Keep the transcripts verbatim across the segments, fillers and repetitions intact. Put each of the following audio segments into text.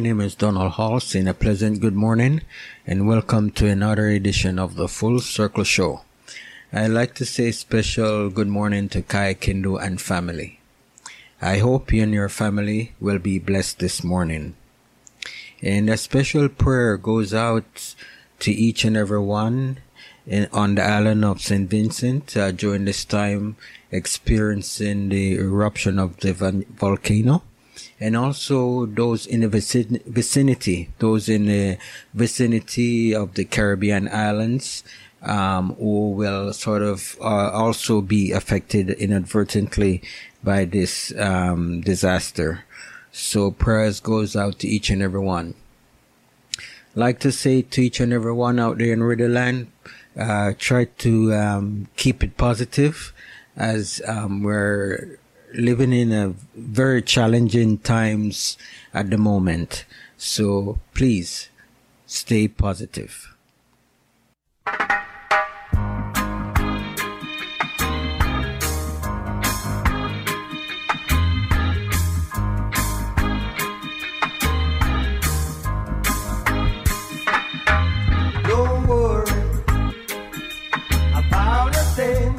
name is Donald Hall, saying a pleasant good morning and welcome to another edition of the Full Circle Show. I'd like to say special good morning to Kai Kendo and family. I hope you and your family will be blessed this morning. And a special prayer goes out to each and every one in, on the island of Saint Vincent uh, during this time experiencing the eruption of the van- volcano. And also those in the vicin- vicinity, those in the vicinity of the Caribbean islands, um, who will sort of uh, also be affected inadvertently by this um, disaster. So prayers goes out to each and every one. Like to say to each and every one out there in Riverland, uh, try to um, keep it positive as um, we're living in a very challenging times at the moment. So please stay positive. Don't worry about a thing.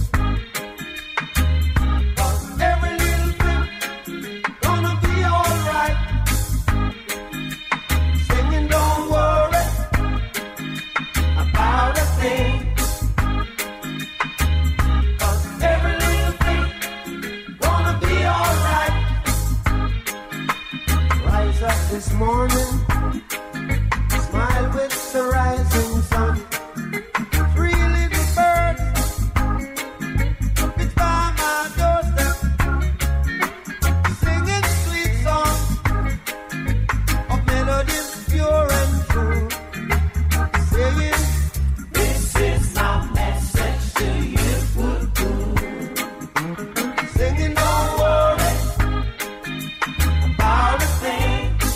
This morning, smile with the rising sun. Three little birds, it's by my doorstep, singing sweet songs of melodies pure and true, saying, this is my message to you. Singing, don't worry about a thing.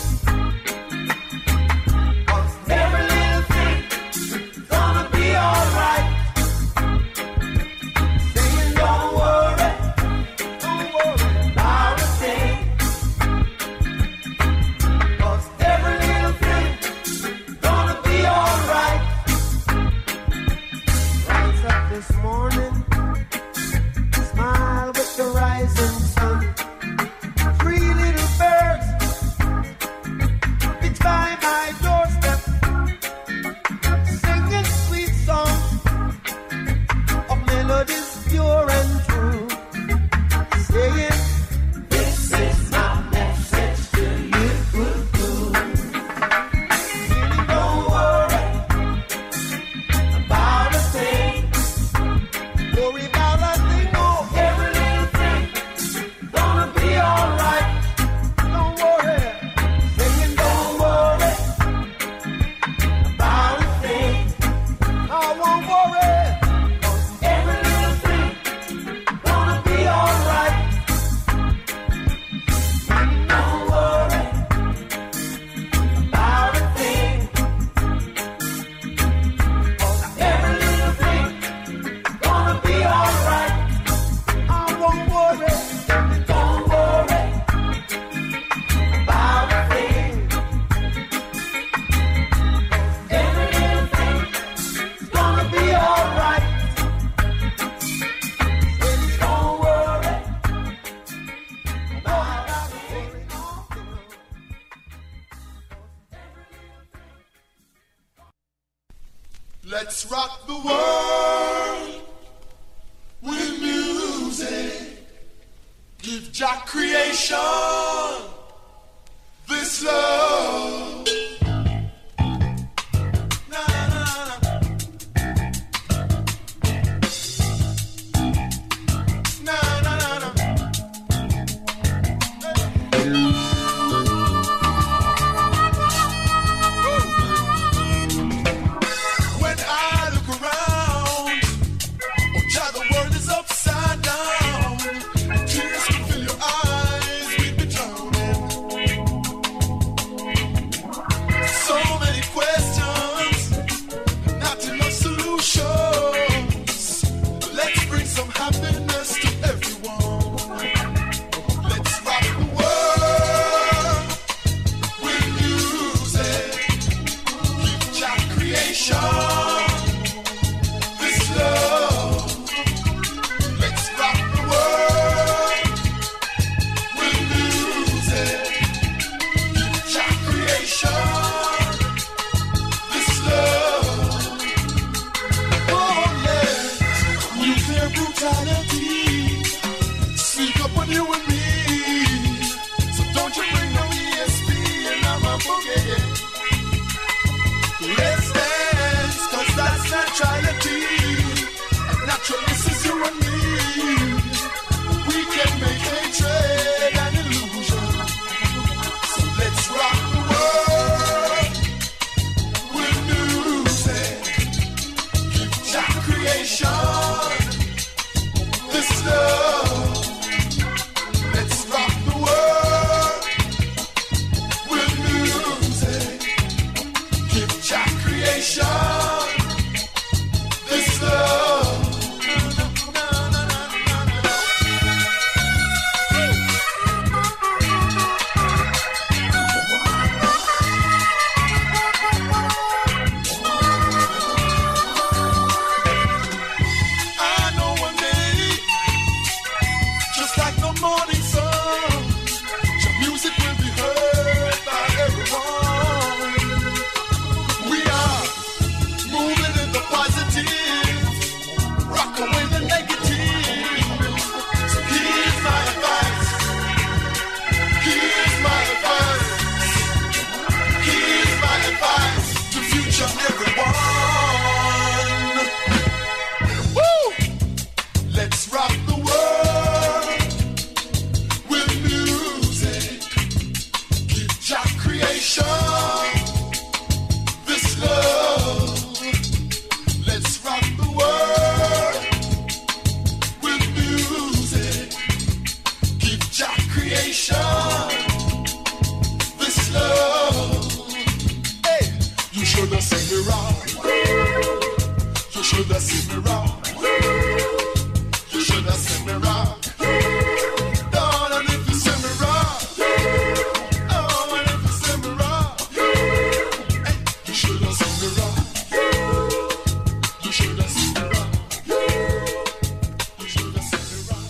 Let's rock the world with music. Give Jah creation this love. Na, na, na, na. Na, na, na, na. When I look around, oh Jah, the world is upside down. Tears can fill your eyes, we'd be drowning. immortality. Sneak up on you and me. So don't you bring no E S P and I'm a boogie. Let's dance, cause that's neutrality. And naturalness is you and me. We can make hatred an illusion. So let's rock the world with music. Give Jah creation this love. Let's rock the world with music. Give Jah creation this love. I know one day, just like the morning sun, your music will be heard by everyone. We are moving in the positive, rock away the negative. So here's my advice, here's my advice, here's my advice to future everyone. Woo! Let's rock the world with music. Give Jah creation this love. Let's rock the world with music. Give Jah creation this love. Hey, you should have seen me rock. You should have seen me rock. You should have seen me rock. Darling, if you see me rock. Oh, and if you see me rock. Hey, you should have seen me rock. You should have seen me rock. You should have seen me rock.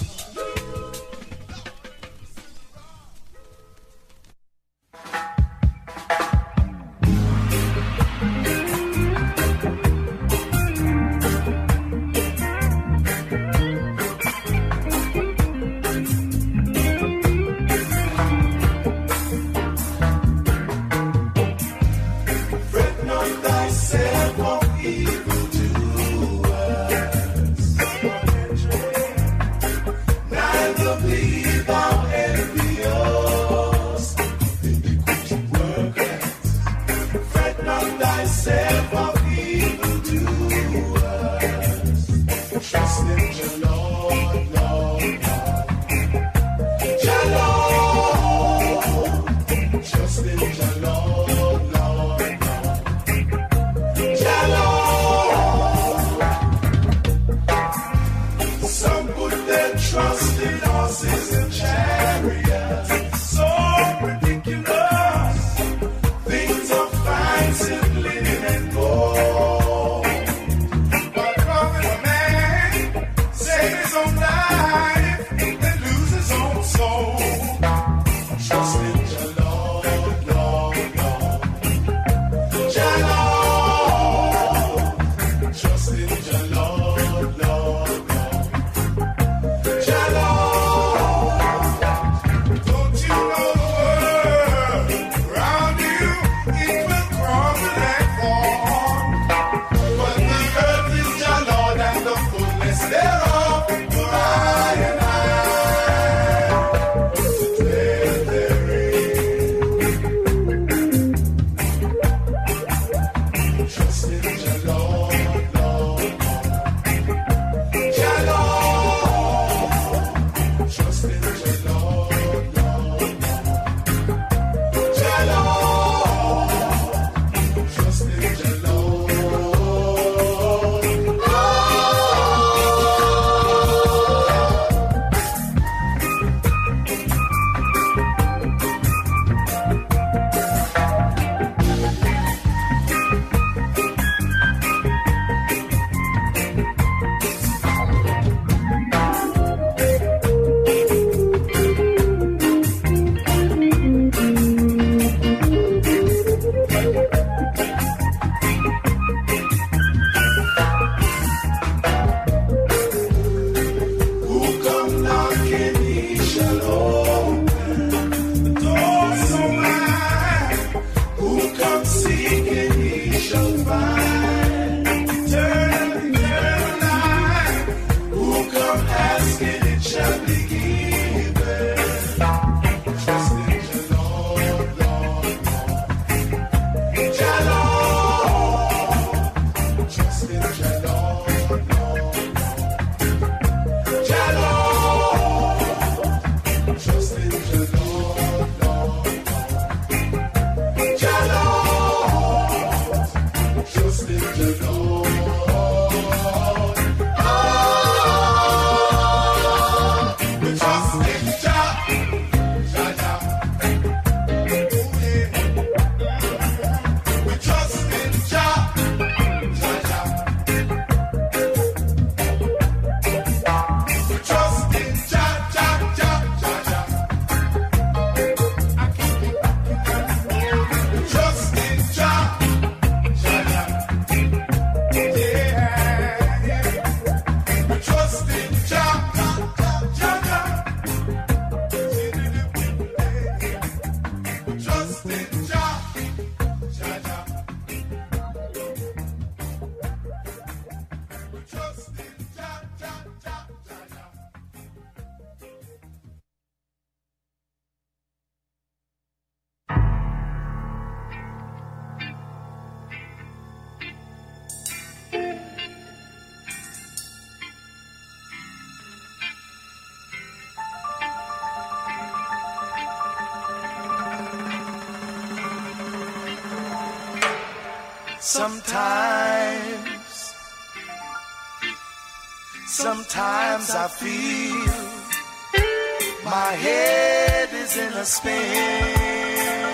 Sometimes, sometimes I feel my head is in a spin.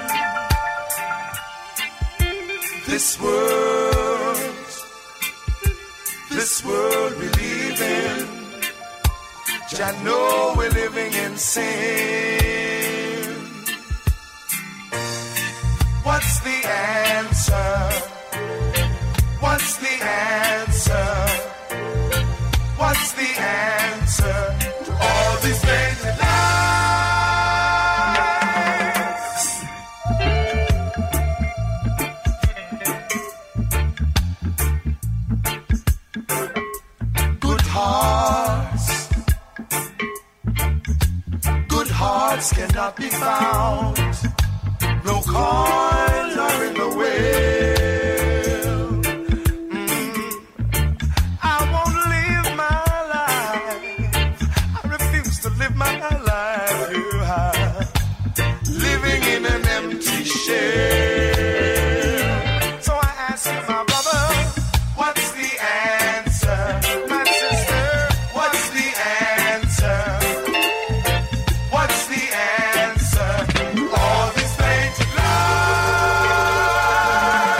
This world, this world we live in, I know we're living in sin. What's the answer? What's the answer? What's the answer to all these things in life? Good hearts, good hearts cannot be found. No coin nor in the way. So I ask you, my brother, what's the answer? My sister, what's the answer? What's the answer to all these things in life?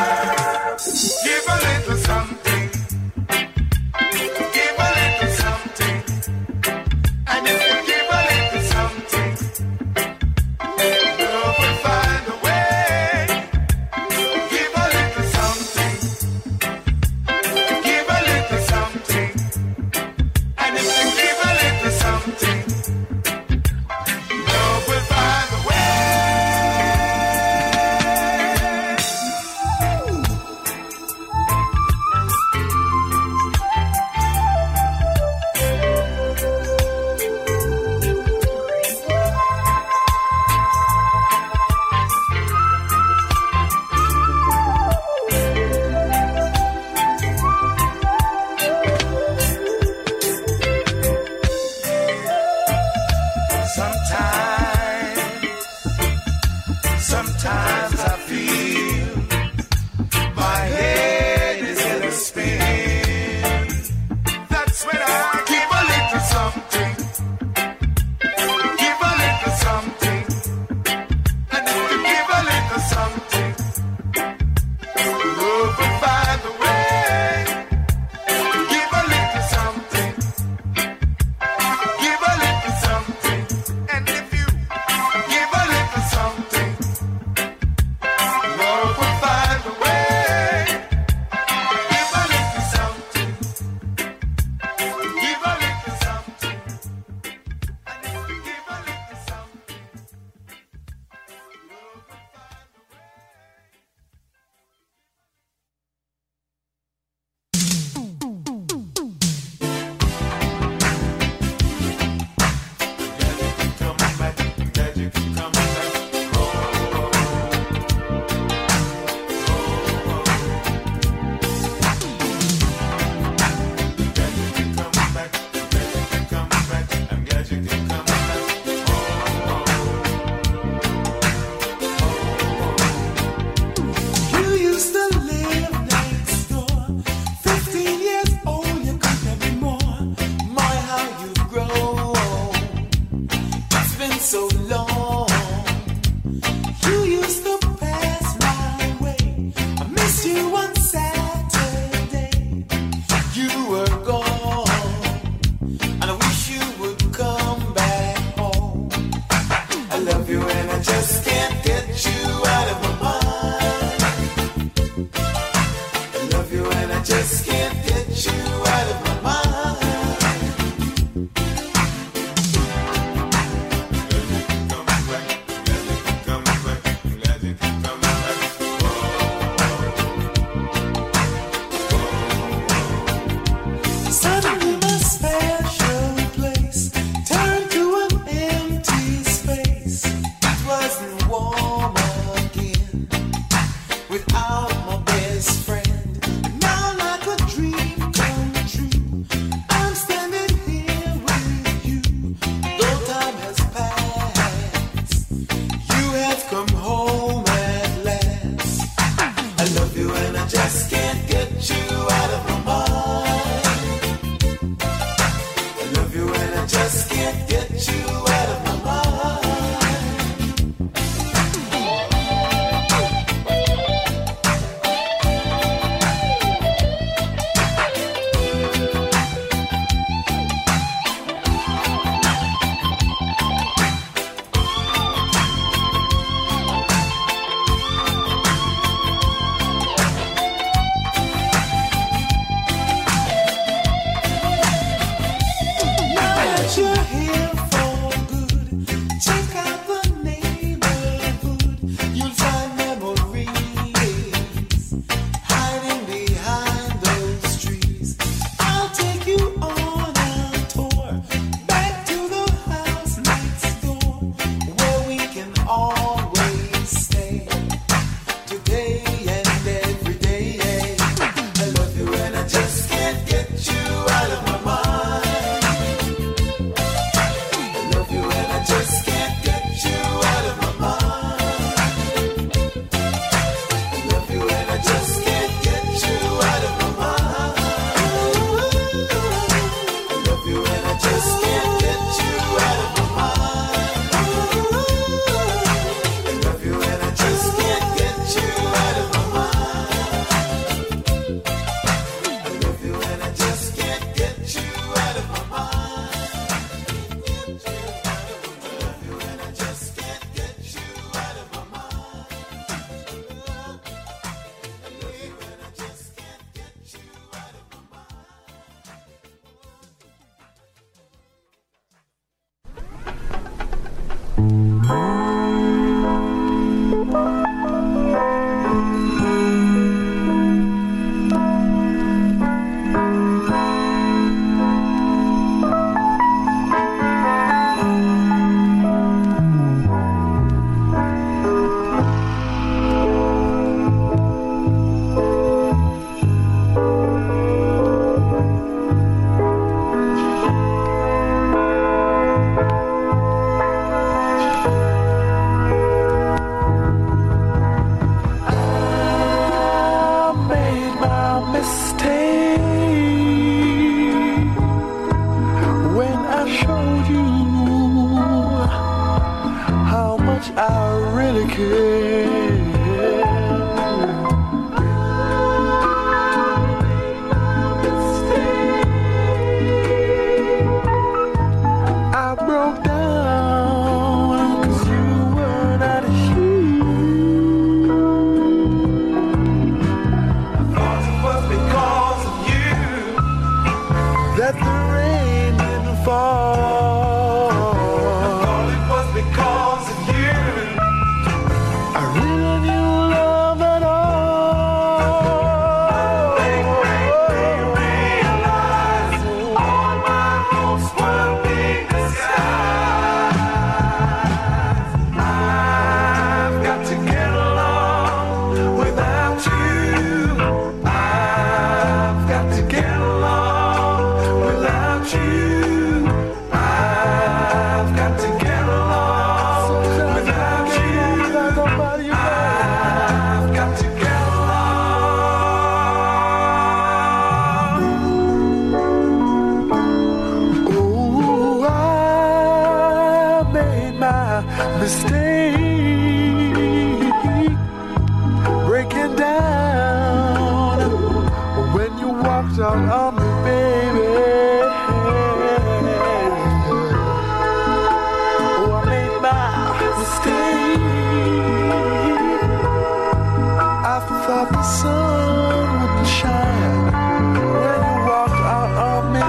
I broke down 'cause you were not here. Thought it was because of you That the rain didn't fall. Thought it was because of you I really knew love at all. Make me realize all my hopes were being disguised. I've got to get along without you. I've got to get along without you. I've got to get along without you. Without nobody around. I've got to get along. Oh, I made my mistake, breaking down when you walked out on me, baby. Oh, I made my mistake. I thought the sun wouldn't shine when you walked out on me,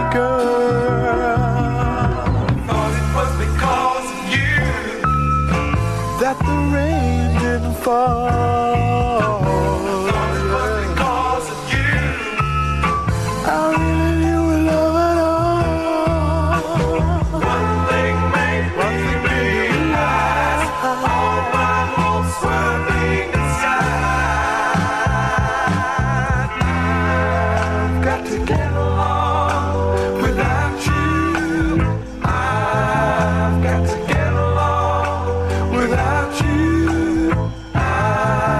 girl. Thought it was because of you That the rain didn't fall. Thought it was because of you I really knew love at all. One thing made me realize all my hopes were being disguised. I've got to get along without you. I've got to get along without you. I've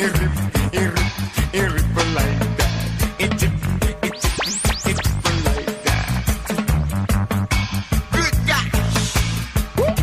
It rip, it rip, it rip like that. It dip, it dip, it dip like that. Good gosh. Woo.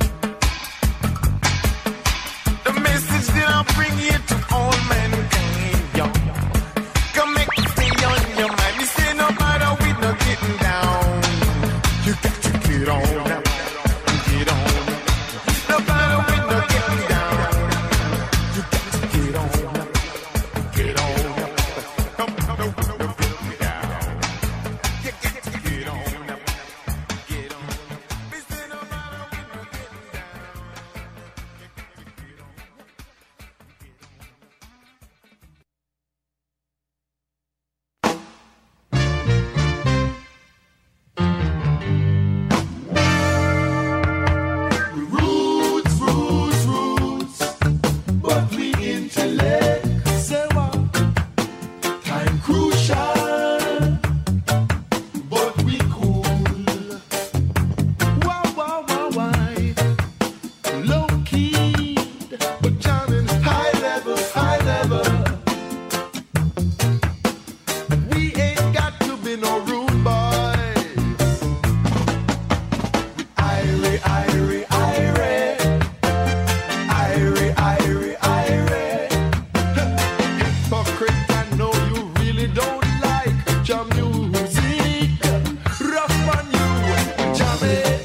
The message that I'll bring here to all mankind, yo. Come make me stay on your mind. You say no matter we no getting down. You got to get on now. Get on. No matter we no getting down. You got to get on now. Get on now. Come, come, no, no, no, get down. You got to get on now. Get on. We say no matter we no getting down. You got to get on. Roots, roots, roots, but we intellect. Say what? Time crucial, but we cool. Wow, wow, wow, why? Low key, but jamming high level, high level. We ain't got to be no rude boys. Irie, irie, irie. Irie, irie, irie. Hypocrite, I know you really don't like jam music. Rough on you, jam it.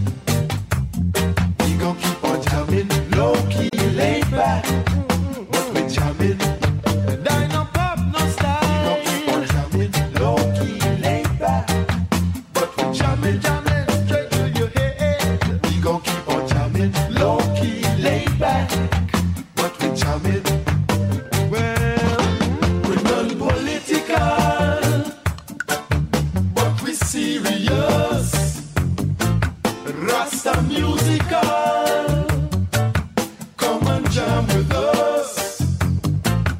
We gon' keep on jamming, low key, laid back. But we jamming. Dino pop, no style. We gon' keep on jamming, low key, laid back. But we jamming, jamming, straight to your head. We gon' keep on jamming, low key, laid back. But we jamming. Well, we're non-political, but we serious. Rasta musical. Come and jam with us.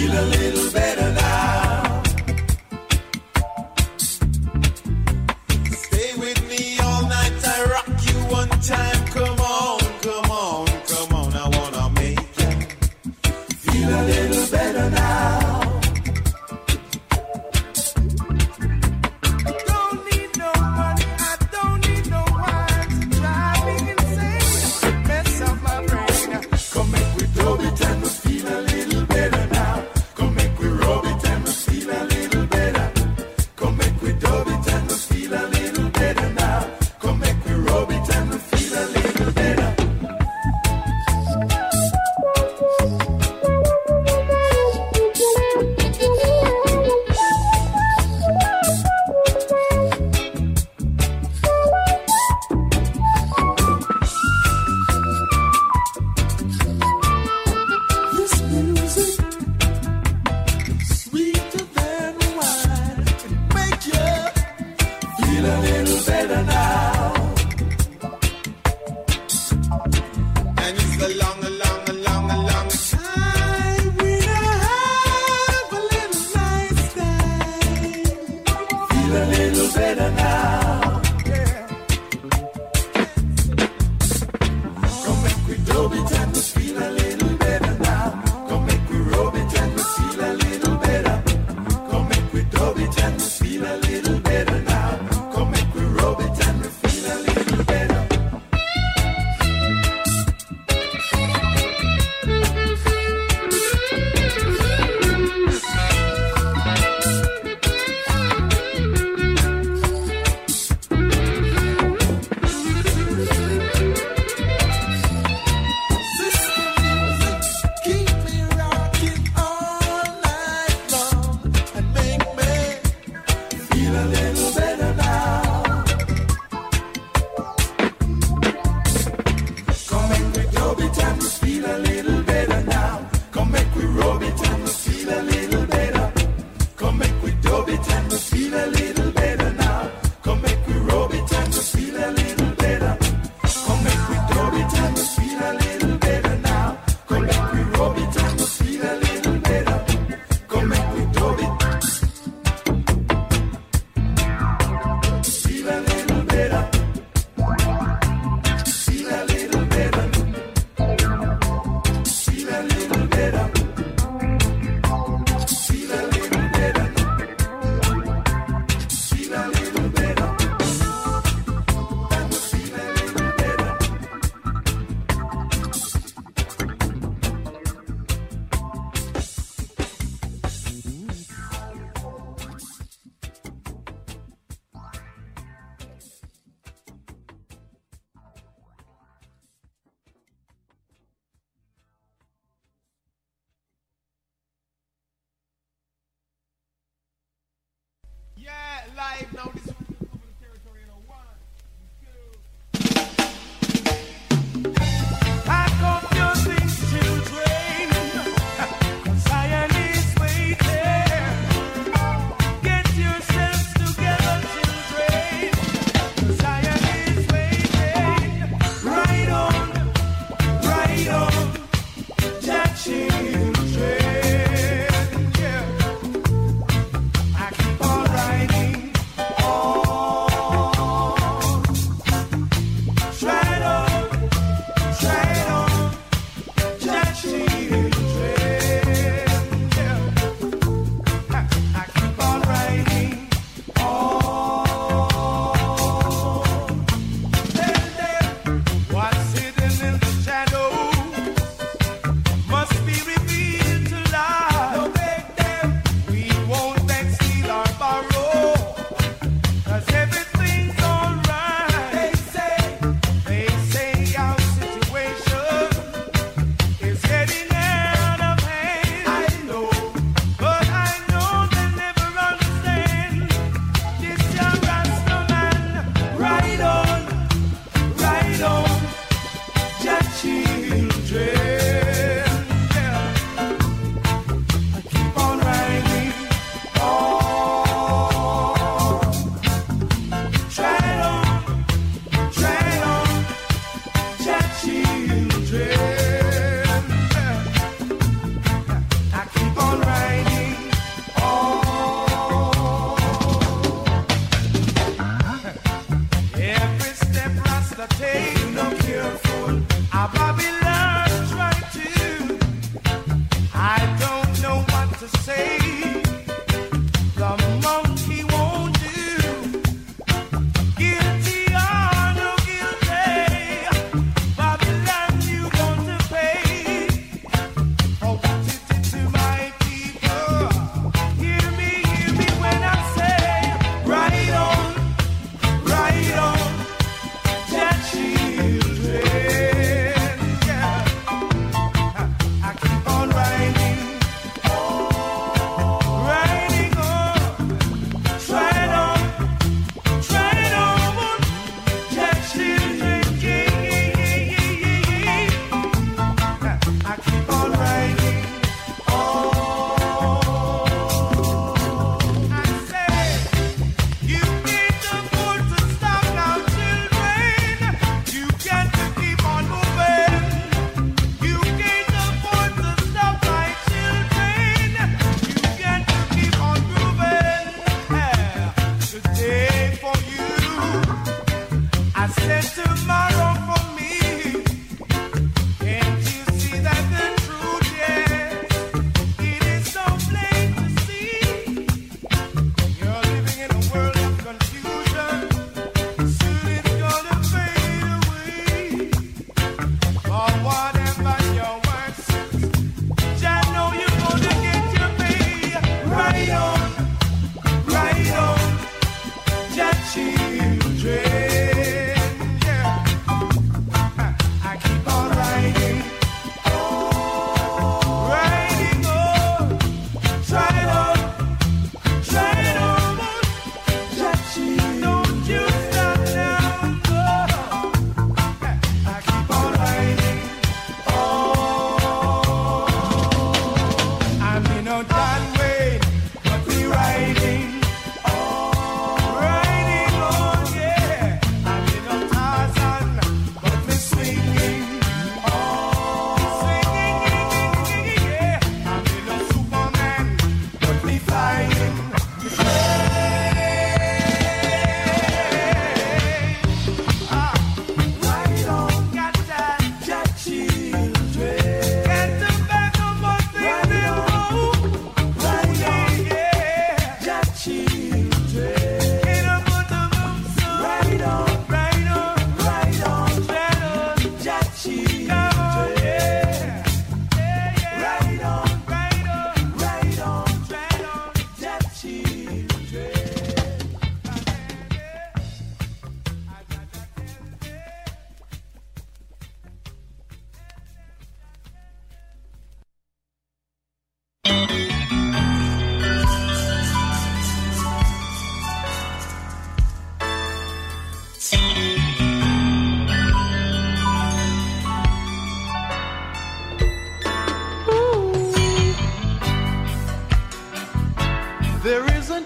feel a little better now. Stay with me all night, I rock you one time. Come on, come on, come on, I wanna make you feel a little better now. Don't need no money, I don't need no wine to drive me insane, mess up my brain. Come make we dub it and we feel a little better now. Come make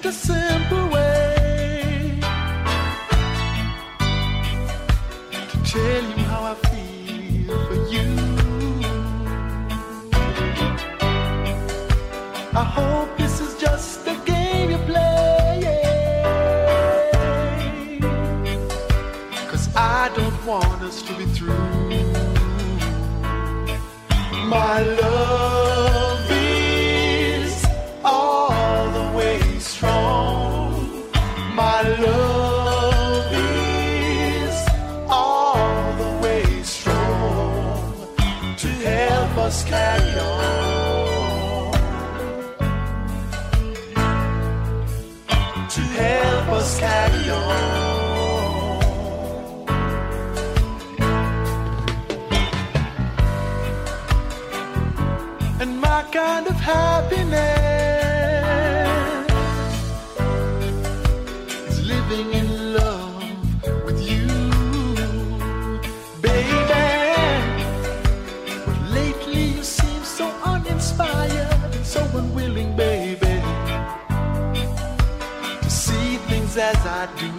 isn't a simple way to tell you how I feel for you. I hope this is just a game you play, 'cause I don't want us to be through. My love is all the way strong. My love is all the way strong to help us carry on, to help us carry on. And my kind of happiness is living in love with you, baby. But lately you seem so uninspired and so unwilling, baby, to see things as I do.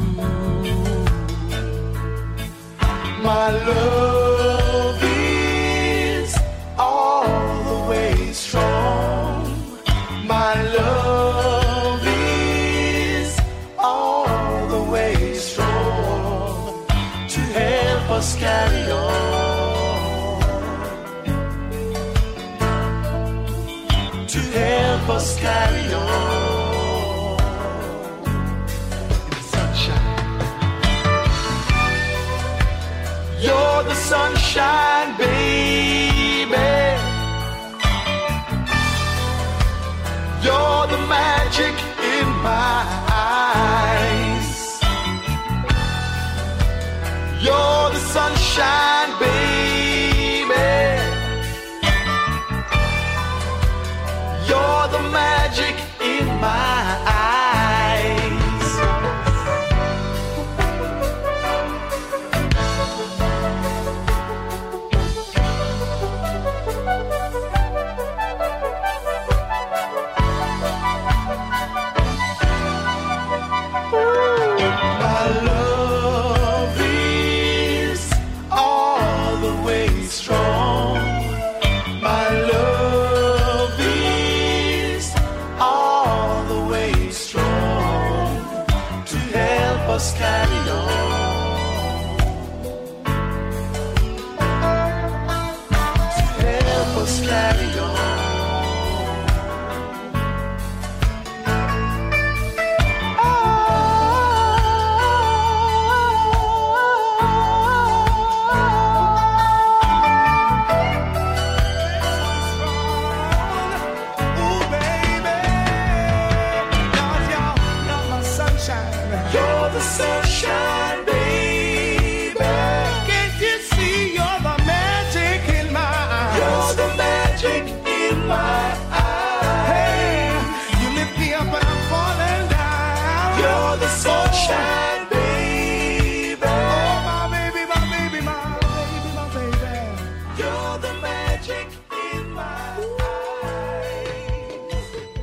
My love is all the way strong. My love is all the way strong to help us carry on, to help us carry on in the sunshine. You're the sunshine, baby. You're the magic in my eyes. You're the sunshine, baby. You're the magic in my eyes. My love is all the way strong. My love is all the way strong to help us carry on, to help us carry on. You're the sunshine, baby. Can't you see you're the magic in my eyes? You're the magic in my eyes. Hey, you lift me up and I'm falling down. You're the sunshine, baby. Oh, my baby, my baby, my baby, my baby. You're the magic in my eyes.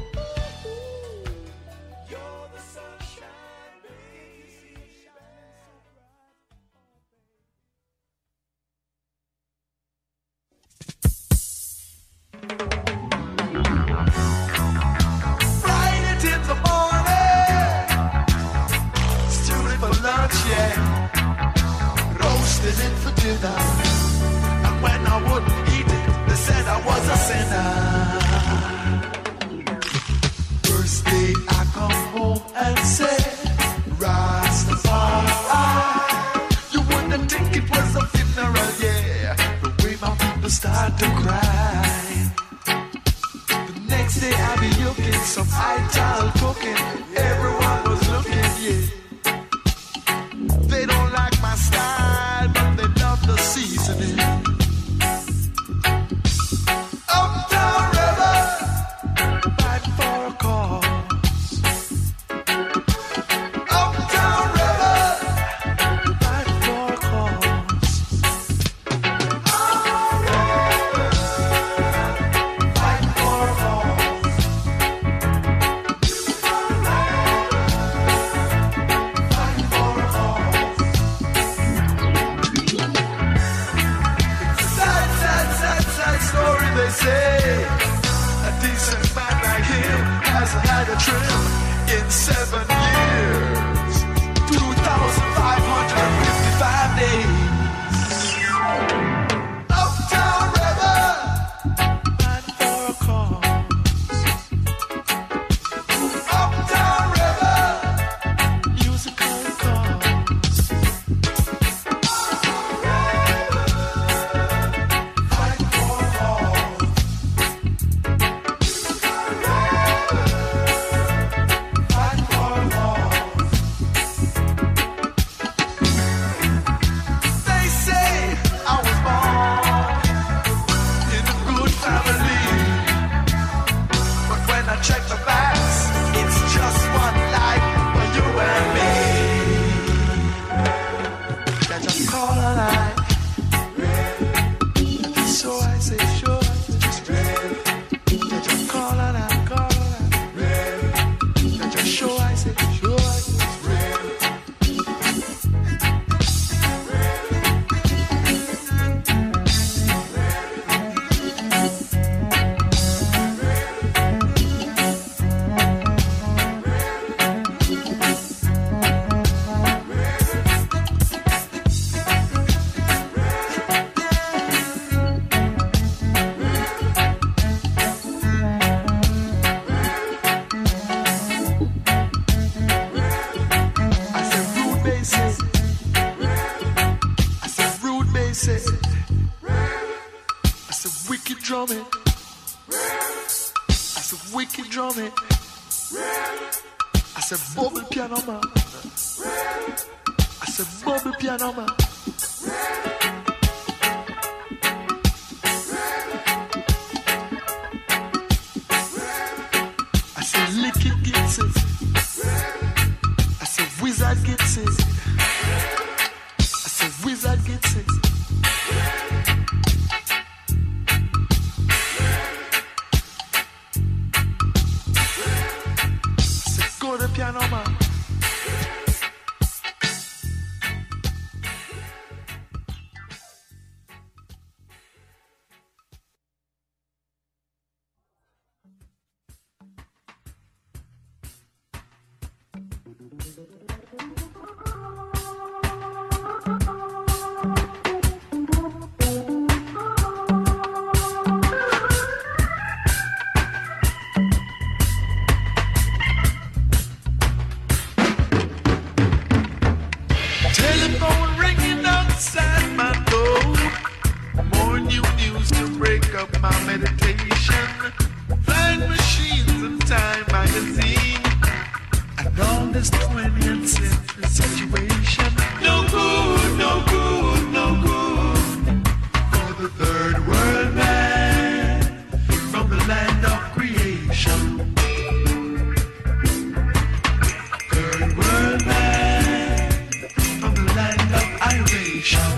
You're the sunshine, baby. Friday till the morning, stewing for lunch, yeah. Roasted it for dinner, and when I wouldn't eat it, they said I was a sinner. First day I come home and said, Rastafari. You wouldn't think it was a funeral, yeah. The way my people start to cry. The next day I be looking, some ital cooking. Everyone was looking, yeah. They don't like my style, but they love the seasoning. Uptown River, fight for a cause. Uptown River, fight for a cause. Fight for a cause. seven years, two thousand five hundred fifty-five days. Uptown Rebel, fight for a cause. Uptown Rebel, musical cause. Fight for all. Fight for all. They say I was born in a good family, but when I check the facts, it's just one life for you and me. They just call a lie. So I say, sure, just red. They just call a lie, call a lie. They just show, I say, sure, just red. I said rude basic. I said rude basic. I said wicked drumming. I said wicked drumming. I said bubble piano man. I said bubble piano man. I said lick it gets it. I said wizard gets it. I said wizard gets it. I said go to piano man. Telephone ringing outside my door. More new news to break up my meditation. Flying machines and Time magazine. And all this twentieth century situation. No good, no good, no good. For the third world man from the land of creation. Third world man from the land of iration.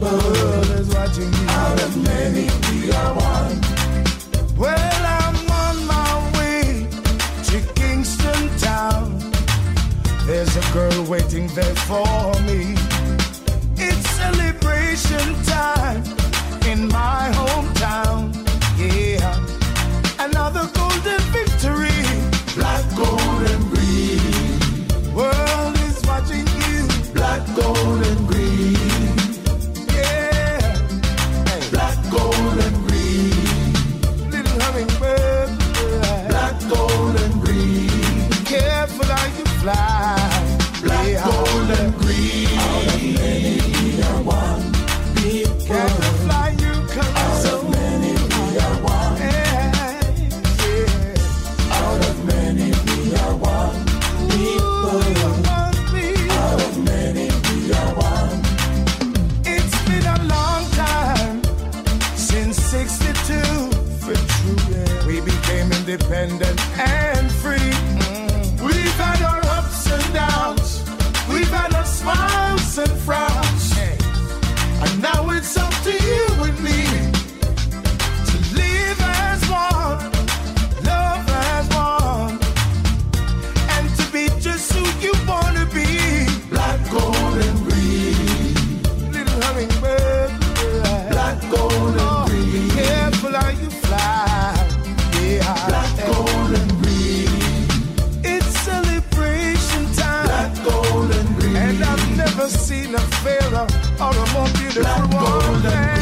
world is watching you. Out of many, we are one. Well, I'm on my way to Kingston town. There's a girl waiting there for me. It's celebration time in my hometown. Yeah, another golden victory. Black, gold, and green. World is watching you. Black, gold, and green. Yeah, hey. Black, gold, and green. Little hummingbird. Black, gold, and green. Careful how you fly. Black, Yeah. gold, and green. Out of many, we are one. People. Can you fly? You come Out so of many, we are one. yeah, yeah. Out of many, we are one. People. Out of many, we are one. It's been a long time since sixty-two. For true, yeah. We became independent and free. Mm. We've had our ups and downs. We've had our smiles and frowns. Hey. And now it's up to you and me to live as one, love as one, and to be just who you want to be. Black, gold, and green. Little hummingbird. Black, gold, and Oh, green. be careful how you fly. Yeah. Black, gold, and green. It's celebration time. Black, gold, and green. And I've never seen a fairer or a more beautiful Black, gold, and woman.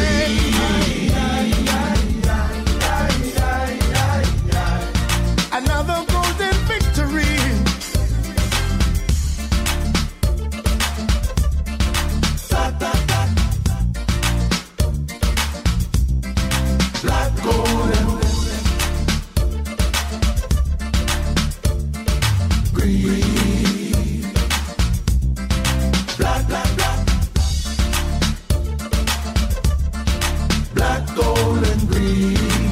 Another golden victory. Black, gold, and green. Black, black, black. Black, gold, and green.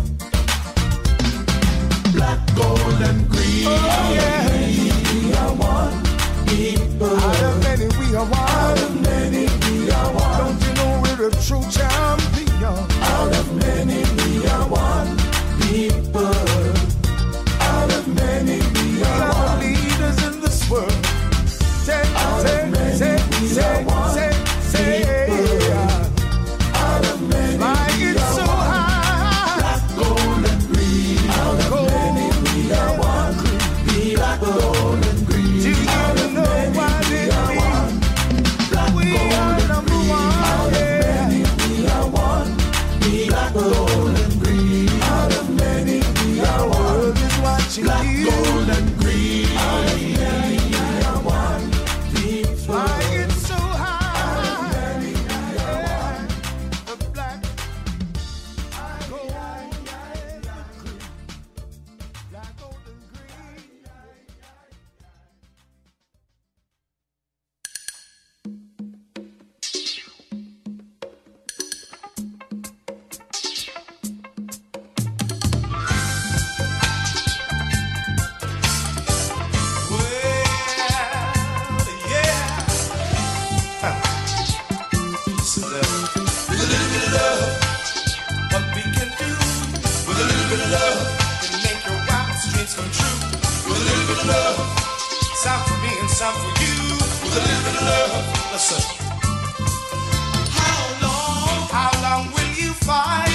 Black, gold, and green. Oh, yeah. We are one. People. Out of many we are Out one. of many, we are one. Don't you know we're a true champion? Out of many, we are one. People. Out of many, we are Our one. leaders in this world. Say, Out say, of many, say, we say, are one. say, say, Out of many, flying we are so one. high. Black, gold, and green. Out of Gold many, we are one. Black, gold, and green. Do you Out of know many, what we it are means? one. Black, We gold, are and number green. one, Out of yeah. many, we are one. Black, gold, and green. Out of many, we are The one. world is watching Black, you. gold, and green. Out of many, we are one. People. Flying so high. Yeah. The black, gold, and green. Black, gold, and green. Well, yeah. Piece of love. With a little bit of love, what we can do. With a little bit of love, can make your wildest dreams come true. With a little bit of love, some for me and some for you. With a little bit of love, listen. How long, how long will you fight?